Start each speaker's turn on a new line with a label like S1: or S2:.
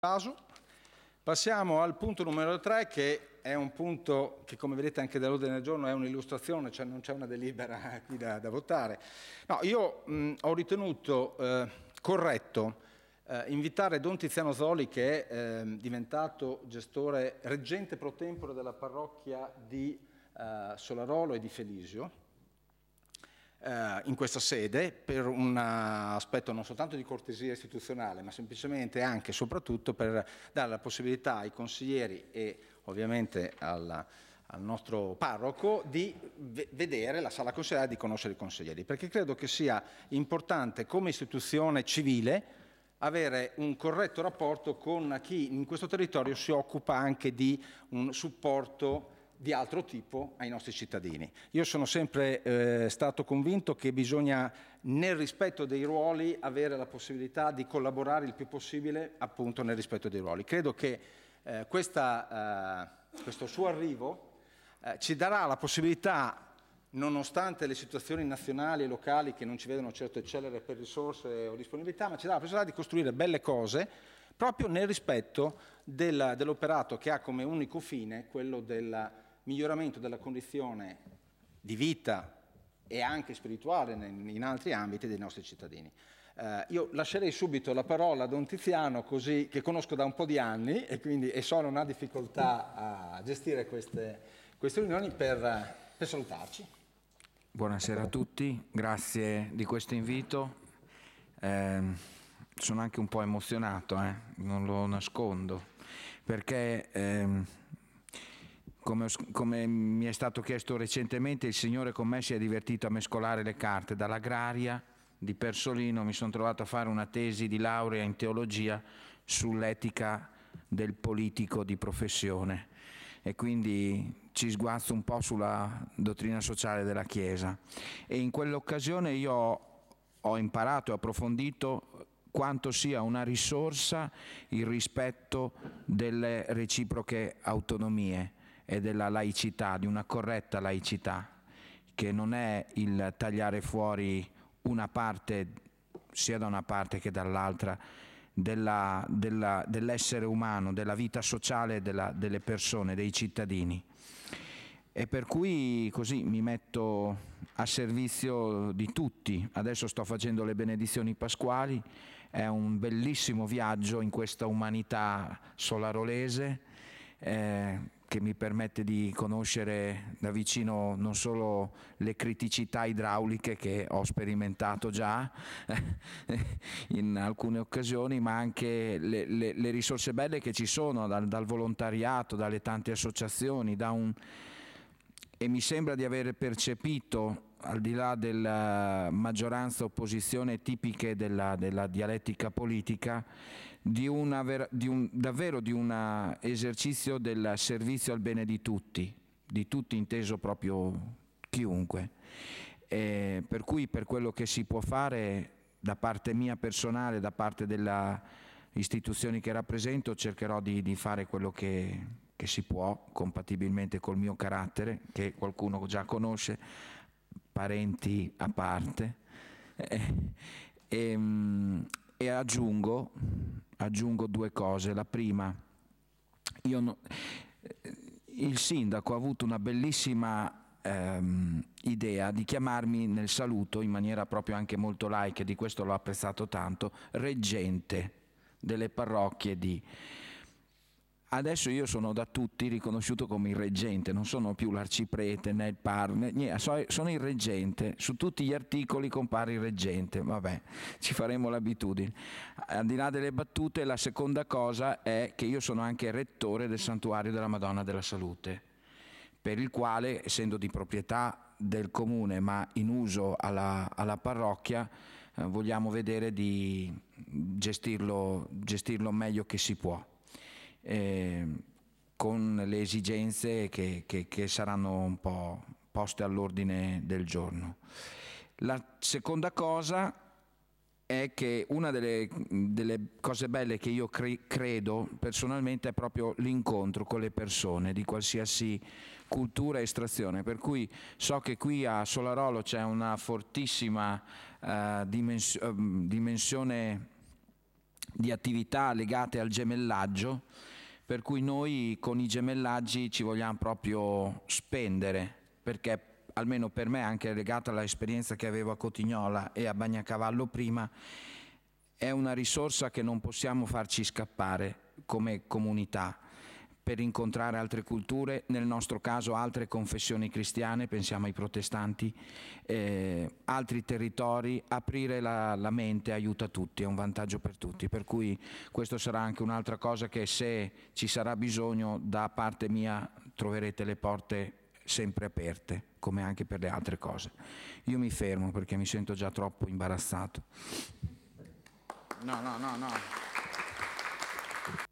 S1: Caso. Passiamo al punto numero 3, che è un punto che, come vedete anche dall'ordine del giorno, è un'illustrazione, cioè non c'è una delibera qui da votare. No, io ho ritenuto corretto invitare Don Tiziano Zoli, che è diventato gestore reggente pro tempore della parrocchia di Solarolo e di Felisio, in questa sede per un aspetto non soltanto di cortesia istituzionale, ma semplicemente anche e soprattutto per dare la possibilità ai consiglieri e ovviamente al nostro parroco di vedere la sala consigliare e di conoscere i consiglieri, perché credo che sia importante come istituzione civile avere un corretto rapporto con chi in questo territorio si occupa anche di un supporto di altro tipo ai nostri cittadini. Io sono sempre stato convinto che bisogna, nel rispetto dei ruoli, avere la possibilità di collaborare il più possibile appunto nel rispetto dei ruoli. Credo che questo suo arrivo ci darà la possibilità, nonostante le situazioni nazionali e locali che non ci vedono certo eccellere per risorse o disponibilità, ma ci darà la possibilità di costruire belle cose proprio nel rispetto dell'operato che ha come unico fine quello del miglioramento della condizione di vita e anche spirituale in altri ambiti dei nostri cittadini. Io lascerei subito la parola a Don Tiziano, così, che conosco da un po' di anni e so non ha difficoltà a gestire queste riunioni, per salutarci.
S2: Buonasera a tutti, grazie di questo invito. Sono anche un po' emozionato, non lo nascondo, perché come mi è stato chiesto recentemente, il Signore con me si è divertito a mescolare le carte. Dall'agraria di Persolino mi sono trovato a fare una tesi di laurea in teologia sull'etica del politico di professione e quindi ci sguazzo un po' sulla dottrina sociale della Chiesa, e in quell'occasione io ho imparato e approfondito quanto sia una risorsa il rispetto delle reciproche autonomie e della laicità, di una corretta laicità, che non è il tagliare fuori una parte, sia da una parte che dall'altra, dell'essere umano, della vita sociale delle persone, dei cittadini. E per cui così mi metto a servizio di tutti. Adesso sto facendo le benedizioni pasquali, è un bellissimo viaggio in questa umanità solarolese che mi permette di conoscere da vicino non solo le criticità idrauliche che ho sperimentato già in alcune occasioni, ma anche le risorse belle che ci sono dal volontariato, dalle tante associazioni, e mi sembra di aver percepito, al di là della maggioranza opposizione tipiche della dialettica politica, davvero di un esercizio del servizio al bene di tutti inteso proprio chiunque. Per cui, per quello che si può fare da parte mia personale, da parte delle istituzioni che rappresento, cercherò di fare quello che si può, compatibilmente col mio carattere, che qualcuno già conosce, parenti a parte, e aggiungo due cose. La prima, il sindaco ha avuto una bellissima idea di chiamarmi nel saluto, in maniera proprio anche molto laica, e di questo l'ho apprezzato tanto, reggente delle parrocchie di... Adesso io sono da tutti riconosciuto come il reggente, non sono più l'arciprete né il niente, sono il reggente, su tutti gli articoli compare il reggente, vabbè, ci faremo l'abitudine. Al di là delle battute, la seconda cosa è che io sono anche rettore del Santuario della Madonna della Salute, per il quale, essendo di proprietà del comune ma in uso alla parrocchia, vogliamo vedere di gestirlo meglio che si può. Con le esigenze che saranno un po' poste all'ordine del giorno. La seconda cosa è che una delle cose belle che io credo personalmente è proprio l'incontro con le persone di qualsiasi cultura e estrazione, per cui so che qui a Solarolo c'è una fortissima dimensione di attività legate al gemellaggio, per cui noi con i gemellaggi ci vogliamo proprio spendere, perché almeno per me, anche legata all'esperienza che avevo a Cotignola e a Bagnacavallo prima, è una risorsa che non possiamo farci scappare come comunità per incontrare altre culture, nel nostro caso altre confessioni cristiane, pensiamo ai protestanti, altri territori. Aprire la mente aiuta tutti, è un vantaggio per tutti, per cui questo sarà anche un'altra cosa che, se ci sarà bisogno, da parte mia troverete le porte sempre aperte, come anche per le altre cose. Io mi fermo perché mi sento già troppo imbarazzato.
S1: No.